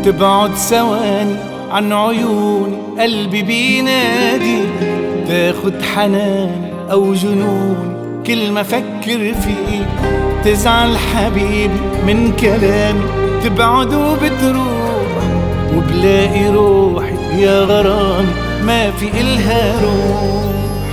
تبعد ثواني عن عيوني قلبي بينادي، تاخد حناني أو جنوني كل ما فكر فيك، تزعل حبيبي من كلامي تبعد وبتروح، وبلاقي روحي يا غرامي ما في إلها روح.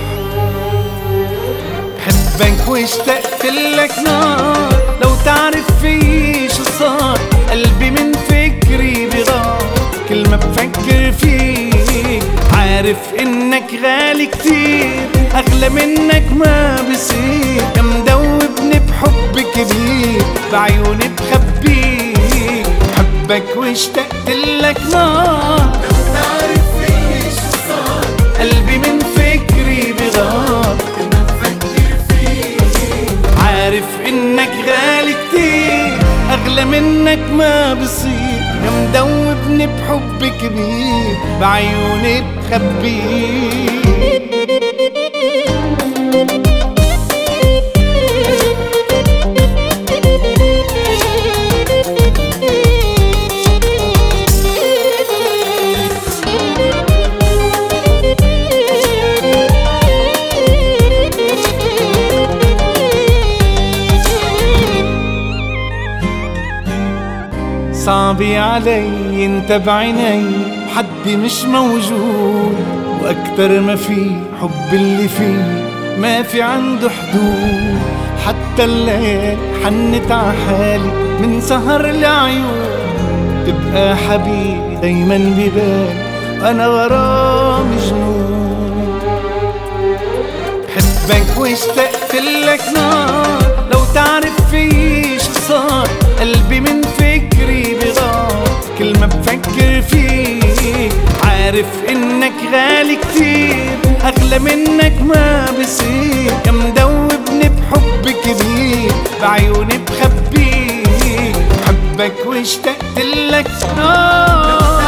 بحبك واشتقت لك نار، لو تعرف في شو صار قلبي من فكري بغار، كل ما بفكر فيك عارف انك غالي كتير، اغلى منك ما بصير، يا مدوبني بحب كبير بعيوني بخبيك. بحبك واشتقت لك نار، لو تعرف في شو صار قلبي من فكري بغار، كل ما بفكر فيك عارف انك غالي كتير، اغلى منك ما بصير، يا مدوبني بحب كبير بعيوني بخبيك. صعبي علي انت بعيني حدي مش موجود، واكتر ما في حب اللي فيه ما في عنده حدود، حتى الليل حنت عحالي من سهر العيون، تبقى حبيبي دايما ببالي وانا غرام جنون. بحبك واشتقت لك نار، لو تعرف في شو صار قلبي من فكري بغار، كل ما بفكر فيك عارف انك غالي كتير، اغلى منك ما بصير، يا مدوبني بحب كبير بعيوني بخبيك. بحبك واشتقت لك نار.